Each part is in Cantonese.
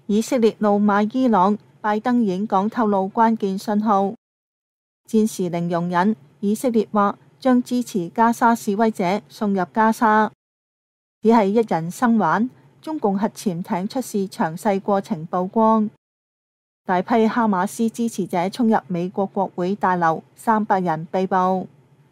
以色列怒罵伊朗，拜登演講透露關鍵信號。戰時零容忍，以色列話將支持加沙示威者送入加沙。只係一人生還，中共核潛艇出事詳細過程曝光。大批哈馬斯支持者衝入美國國會大樓，300人被捕。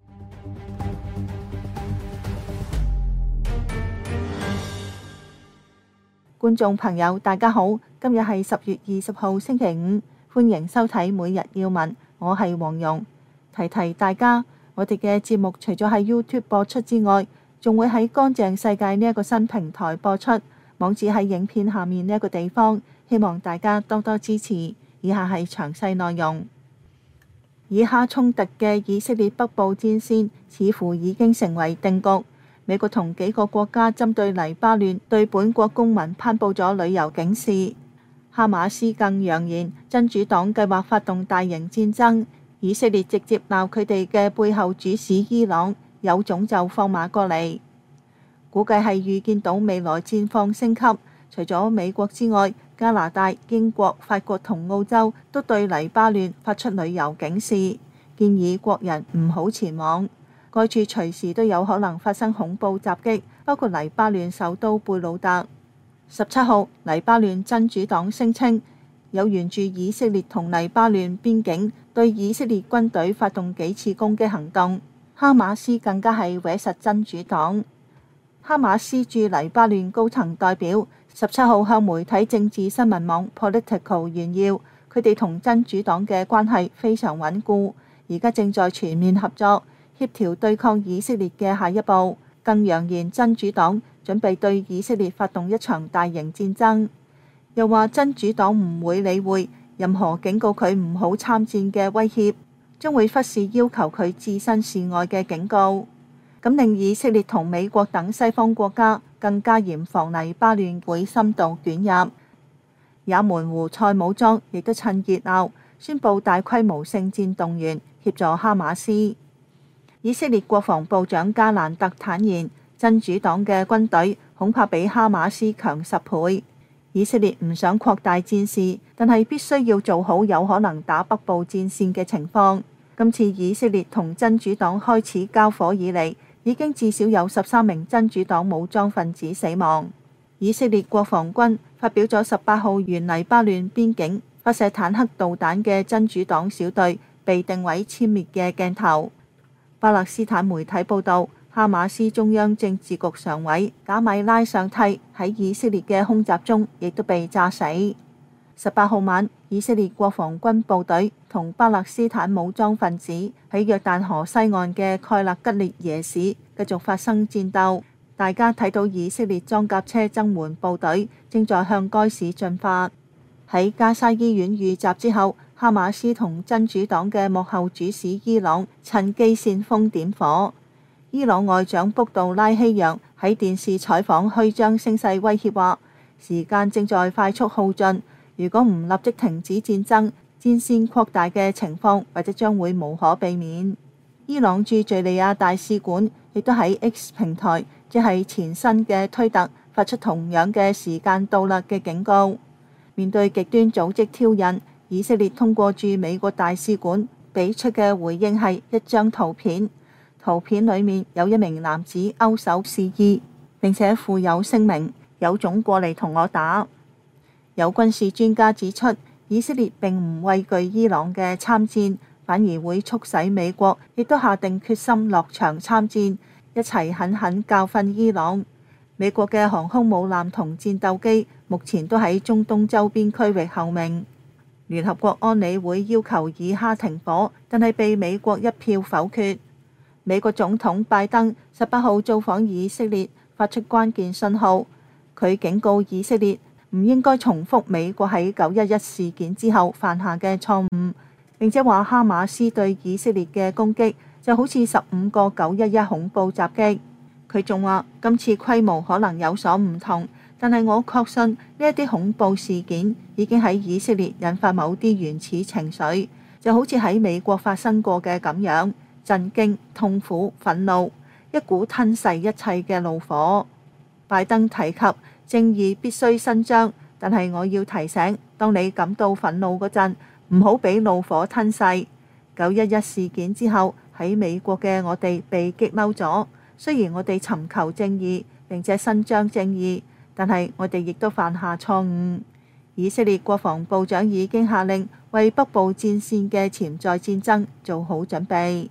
觀眾朋友，大家好，今日係10月20號星期五，歡迎收睇每日要聞，我係黃蓉。提提大家，我哋嘅節目除咗喺 YouTube 播出之外，仲會喺乾淨世界呢一個新平台播出，網址喺影片下面呢一個地方，希望大家多多支持。以下係詳細內容。以哈衝突嘅以色列北部戰線似乎已經成為定局。美國同幾個國家針對黎巴嫩對本國公民頒布咗旅遊警示。哈馬斯更揚言真主黨計劃發動大型戰爭。以色列直接鬧佢哋嘅背後主使伊朗，有種就放馬過嚟。估計係預見到未來戰況升級，除咗美國之外，加拿大、英國、法國同澳洲都對黎巴嫩發出旅遊警示，建議國人唔好前往。該處隨時都有可能發生恐怖襲擊，包括黎巴嫩首都貝魯特。17號，黎巴嫩真主黨聲稱有沿住以色列同黎巴嫩邊境對以色列軍隊發動幾次攻擊行動。哈馬斯更加係搲實真主黨。哈馬斯駐黎巴嫩高層代表17號向媒體政治新聞網 Political 炫耀，佢哋同真主黨嘅關係非常穩固，而家正在全面合作，協調對抗以色列嘅下一步。更揚言真主黨準備對以色列發動一場大型戰爭，又話真主黨唔會理會任何警告佢唔好參戰嘅威脅，將會忽視要求佢置身事外嘅警告，咁令以色列同美國等西方國家更加嚴防黎巴嫩會深度捲入。也門胡塞武裝亦都趁熱鬧宣布大規模聖戰動員，協助哈馬斯。以色列國防部長加蘭特坦言，真主黨嘅軍隊恐怕比哈馬斯強10倍。以色列唔想擴大戰事，但係必須要做好有可能打北部戰線嘅情況。今次以色列同真主黨開始交火以嚟，已經至少有13名真主黨武裝分子死亡。以色列國防軍發表咗18號沿黎巴嫩邊境發射坦克導彈嘅真主黨小隊被定位殲滅嘅鏡頭。巴勒斯坦媒體報導，哈馬斯中央政治局常委賈米拉上替喺以色列嘅空襲中亦都被炸死。18號晚，以色列國防軍部隊同巴勒斯坦武裝分子喺約旦河西岸嘅蓋勒吉列耶市繼續發生戰鬥。大家睇到以色列裝甲車增援部隊正在向該市進發。喺加沙醫院遇襲之後，哈馬斯同真主黨嘅幕後主使伊朗趁機煽風點火。伊朗外長卜杜拉希揚喺電視採訪虛張聲勢威脅話，時間正在快速耗盡，如果唔立即停止戰爭，戰線擴大嘅情況或者將會無可避免。伊朗駐敘利亞大使館亦都喺 X 平台，即係前身嘅推特，發出同樣嘅時間到啦嘅警告。面對極端組織挑釁，以色列通過駐美國大使館俾出嘅回應係一張圖片，圖片裡面有一名男子勾手示意，並且附有聲明：有種過嚟同我打。有軍事專家指出，以色列並唔畏懼伊朗嘅參戰，反而會促使美國亦都下定決心落場參戰，一齊狠狠教訓伊朗。美國嘅航空母艦同戰鬥機目前都喺中東周邊區域候命。聯合國安理會要求以哈停火，但係被美國一票否決。美國總統拜登18號造訪以色列，發出關鍵信號。佢警告以色列唔應該重複美國喺911事件之後犯下嘅錯誤，並且話哈馬斯對以色列嘅攻擊就好似15個911恐怖襲擊。佢仲話今次規模可能有所唔同，但係我確信呢一啲恐怖事件已經喺以色列引發某啲原始情緒，就好似喺美國發生過嘅咁樣，震驚、痛苦、憤怒，一股吞噬一切嘅怒火。拜登提及正義必須伸張， 但係我要提醒，當你感到憤怒嗰陣，唔好俾怒火吞噬。911事件之後，喺美國嘅我哋被激嬲咗。雖然我哋尋求正義並且伸張正義，但係我哋亦都犯下錯誤。以色列國防部長已經下令為北部戰線嘅潛在戰爭做好準備。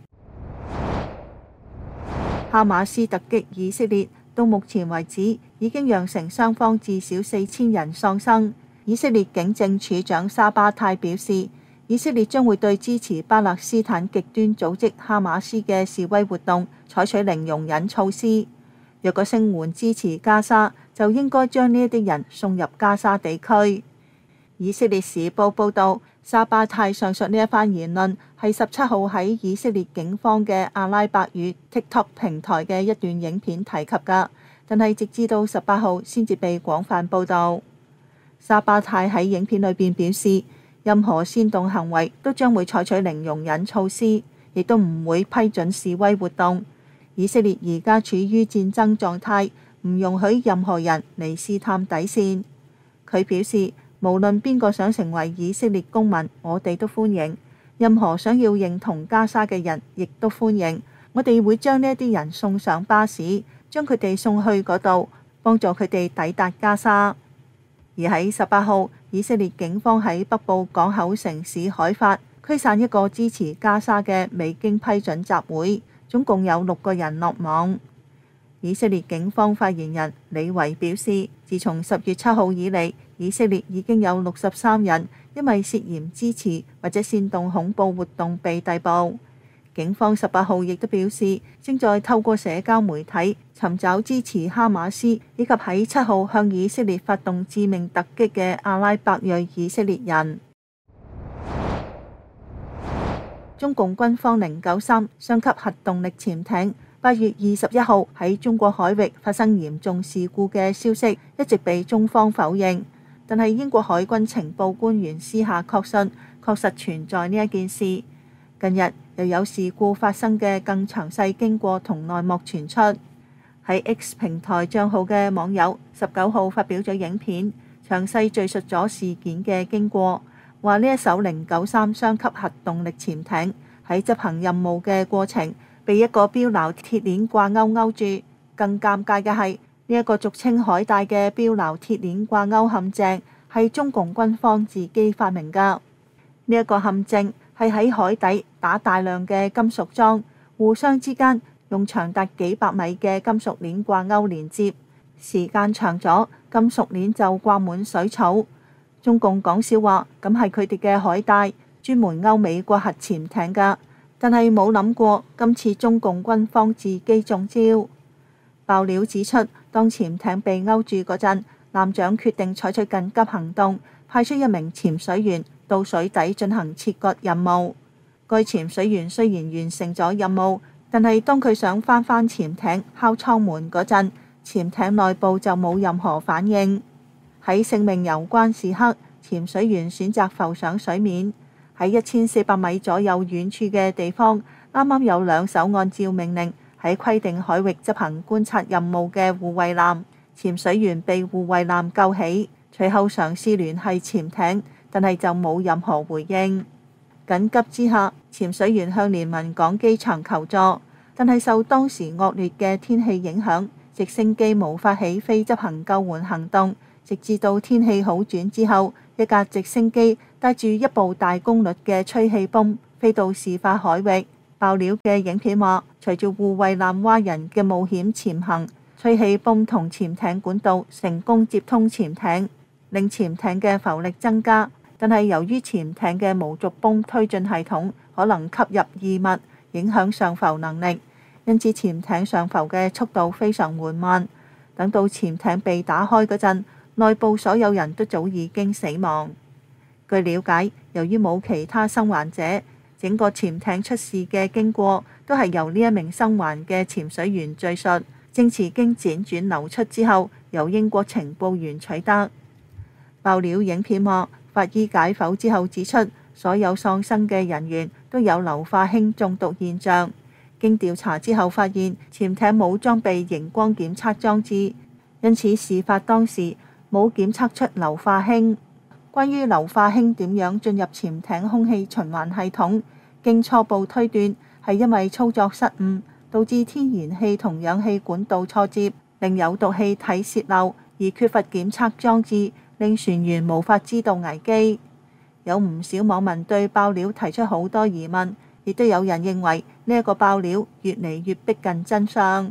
哈馬斯突擊以色列，到目前為止已經釀成雙方至少4000人喪生。以色列警政處長沙巴泰表示，以色列將會對支持巴勒斯坦極端組織哈馬斯嘅示威活動採取零容忍措施。若果聲援支持加沙，就應該將呢一啲人送入加沙地區。以色列時報報導，沙巴泰上述呢一番言論係17號喺以色列警方嘅阿拉伯語 TikTok 平台嘅一段影片提及㗎，但係直至到18號先至被廣泛報導。沙巴泰喺影片裏邊表示，任何煽動行為都將會採取零容忍措施，亦都唔會批准示威活動。以色列而家處於戰爭狀態，唔容許任何人嚟試探底線。佢表示，無論邊個想成為以色列公民，我哋都歡迎；任何想要認同加沙嘅人，亦都歡迎。我哋會將呢一啲人送上巴士，將佢哋送去嗰度，幫助佢哋抵達加沙。而喺18號，以色列警方喺北部港口城市海法驅散一個支持加沙嘅未經批准集會，總共有6個人落網。以色列警方發言人李維表示，自從10月7號以嚟，以色列已經有63人因為涉嫌支持或者煽動恐怖活動被逮捕。警方18號亦都表示，正在透過社交媒體尋找支持哈馬斯以及喺7號向以色列發動致命突擊嘅阿拉伯裔以色列人。中共軍方093雙級核動力潛艇8月21號喺中國海域發生嚴重事故嘅消息一直被中方否認，但係英國海軍情報官員私下確信確實存在呢一件事。近日又有事故發生嘅更詳細經過同內幕傳出。喺 X 平台帳號嘅網友19號發表咗影片，詳細敘述咗事件嘅經過，話呢一艘093雙級核動力潛艇喺執行任務嘅過程被一個標撈鐵鏈掛鈎住。更尷尬嘅係呢一個俗稱海帶嘅標撈鐵鏈掛鈎陷阱係中共軍方自己發明㗎。呢一個陷阱係喺海底打大量嘅金屬樁，互相之間用長達幾百米嘅金屬鏈掛鈎連接，時間長咗，金屬鏈就掛滿水草。中共講笑話，咁係佢哋嘅海帶，專門勾美國核潛艇㗎。但係冇諗過，今次中共軍方自己中招。爆料指出，當潛艇被勾住嗰陣，艦長決定採取緊急行動，派出一名潛水員到水底進行切割任務。該潛水員雖然完成咗任務，但係當佢想翻潛艇敲艙門嗰陣，潛艇內部就冇任何反應。喺性命攸關時刻，潛水員選擇浮上水面。喺1400米左右遠處嘅地方，啱啱有2艘按照命令喺規定海域執行觀察任務嘅護衛艦，潛水員被護衛艦救起，隨後嘗試聯繫潛艇，但係就冇任何回應。緊急之下，潛水員向連雲港機場求助，但係受當時惡劣嘅天氣影響，直升機無法起飛執行救援行動。直至到天氣好轉之後，一架直升機帶住一部大功率嘅吹氣泵飛到事發海域。爆料嘅影片話，隨住護衛艦蛙人嘅冒險潛行，吹氣泵同潛艇管道成功接通潛艇，令潛艇嘅浮力增加。但係由於潛艇嘅無續泵推進系統可能吸入異物，影響上浮能力，因此潛艇上浮嘅速度非常緩慢。等到潛艇被打開嗰陣，內部所有人都早已經死亡。據了解，由於冇其他生還者，整個潛艇出事嘅經過都係由呢一名生還嘅潛水員敘述，證詞經輾轉流出之後，由英國情報員取得。爆料影片話，法醫解剖之後指出，所有喪生嘅人員都有硫化氫中毒現象。經調查之後發現，潛艇冇裝備熒光檢測裝置，因此事發當時冇檢測出硫化氫。關於硫化氫點樣進入潛艇空氣循環系統，經初步推斷係因為操作失誤，導致天然氣同氧氣管道錯接，令有毒氣體洩漏，而缺乏檢測裝置，令船員無法知道危機。有唔少網民對爆料提出好多疑問，亦都有人認為呢一個爆料越嚟越逼近真相。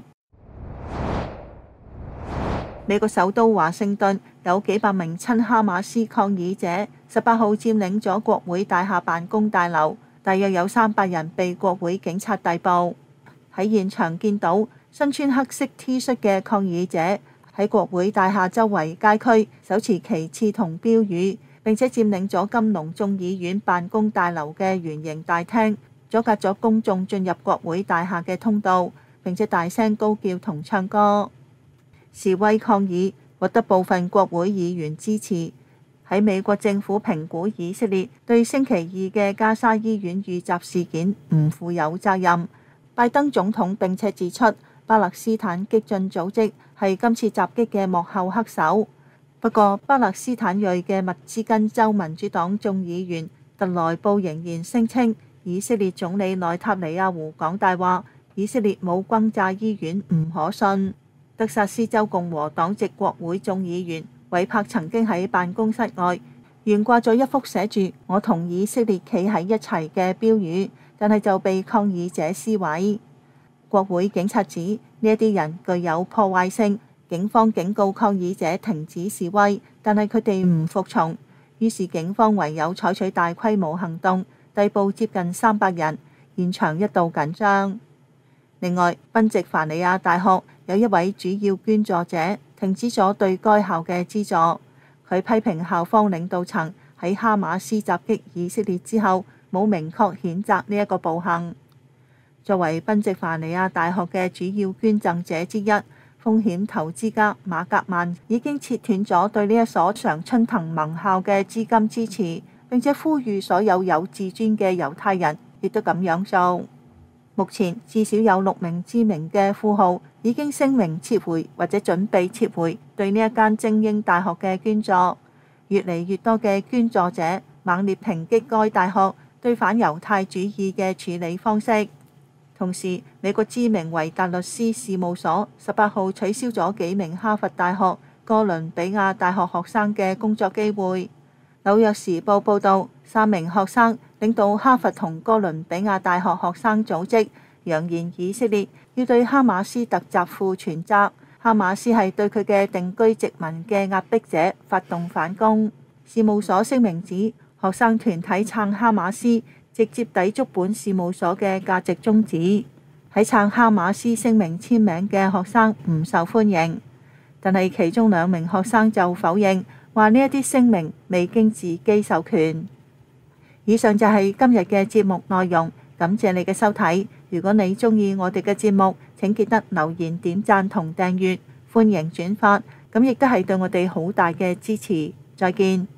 美國首都華盛頓有幾百名親哈馬斯抗議者18號佔領咗國會大廈辦公大樓，大約有300人被國會警察逮捕。喺現場見到身穿黑色 T 恤嘅抗議者喺國會大廈周圍街區手持旗幟同標語，並且佔領咗金龍眾議院辦公大樓嘅圓形大廳，阻隔咗公眾進入國會大廈嘅通道，並且大聲高叫同唱歌。示威抗議獲得部分國會議員支持。喺美國政府評估以色列對星期二嘅加沙醫院遇襲事件唔負有責任。拜登總統並且指出，巴勒斯坦激進組織係今次襲擊嘅幕後黑手。不過，巴勒斯坦裔嘅密茲根州民主黨眾議員特萊布仍然聲稱，以色列總理內塔尼亞胡講大話，以色列冇轟炸醫院唔可信。德薩斯州共和黨籍國會眾議員韋柏曾經喺辦公室外懸掛咗一幅寫住「我同以色列企喺一齊」嘅標語，但係就被抗議者撕毀。國會警察指呢一啲人具有破壞性，警方警告抗議者停止示威，但係佢哋唔服從，於是警方唯有採取大規模行動，逮捕接近300人，現場一度緊張。另外，賓夕凡尼亞大學有一位主要捐助者停止咗對該校嘅資助。佢批評校方領導層喺哈馬斯襲擊以色列之後冇明確譴責呢一個暴行。作為賓夕凡尼亞大學嘅主要捐贈者之一，風險投資家馬格曼已經切斷咗對呢一所常春藤盟校嘅資金支持，並且呼籲所有有自尊嘅猶太人亦都咁樣做。目前至少有6名知名嘅富豪已經聲明撤回或者準備撤回對呢一間精英大學嘅捐助。越嚟越多嘅捐助者猛烈抨擊該大學對反猶太主義嘅處理方式。同時，美國知名維達律師事務所18號取消咗幾名哈佛大學、哥倫比亞大學學生嘅工作機會。紐約時報報導，3名學生領導哈佛同哥倫比亞大學學生組織，揚言以色列要對哈馬斯突襲負全責。哈馬斯係對佢嘅定居殖民嘅壓迫者發動反攻。事務所聲明指，學生團體撐哈馬斯，直接抵觸本事務所嘅價值宗旨。喺撐哈馬斯聲明簽名嘅學生唔受歡迎，但係其中2名學生就否認，話呢一啲聲明未經自己授權。以上就係今日嘅節目內容，感謝你嘅收睇。如果你鍾意我哋嘅節目，請記得留言、點讚同訂閱，歡迎轉發，咁亦都係對我哋好大嘅支持。再見。